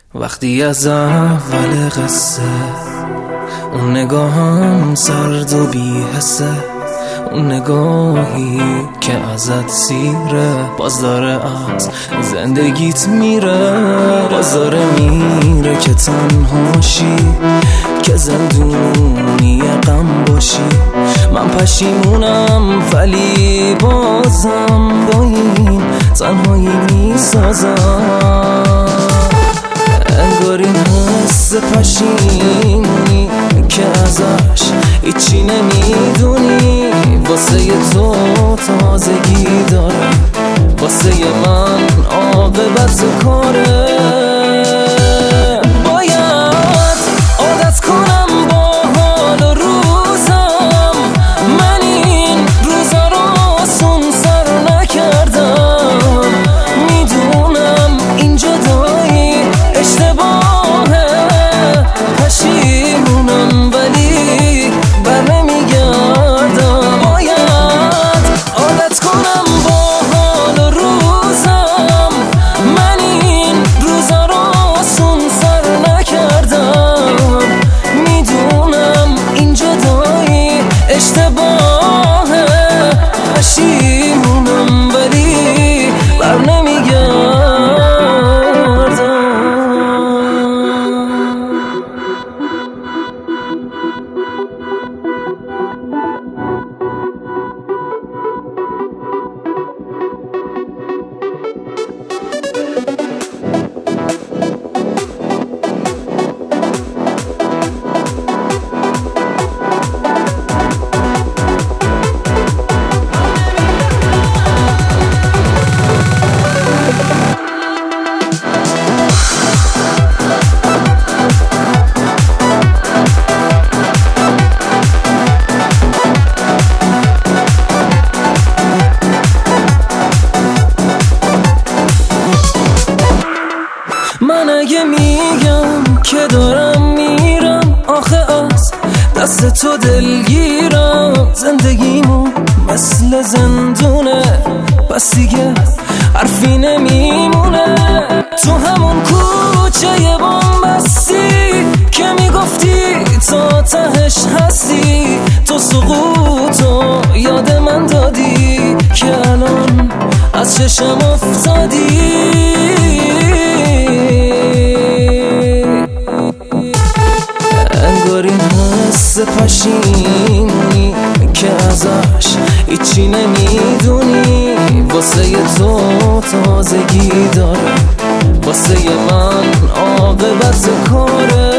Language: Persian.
وقتی از اول قصه اون نگاهم سرد و بی‌حسه، اون نگاهی که ازت سیره، باز داره از زندگیت میره، باز داره میره که تنهاشی، که زندونی غم باشی. من پشیمونم ولی بازم با این تنهایی میسازم. انگار این حس پشیمونی که ازش هیچی نمیدونی، واسه تو تازگی داره، واسه من عاقبت کاره. باید عادت کنم با حال و روزم، من این روزا رو آسون سر نکردم. میدونم این جدایی اشتباهه، پشیمونم ولی بر نمیگردم. باید عادت کنم با حال و روزم، من این روزا رو آسون سر نکردم. میدونم این جدایی اشتباهه، پشیمونم ولی بر نمیگردم. من اگه میگم که دارم میرم، آخه از دست تو دلگیرم. زندگیمو مثل زندونه، پس دیگه حرفی نمیمونه. تو همون کوچه بومبستی که میگفتی تا تهش هستی، تو سقوطو یاد من دادی که الان از چشم افتادی. انگار این حس پشیمونی که ازش هیچی نمیدونی، واسه تو تازگی داره، واسه من عاقبت کاره.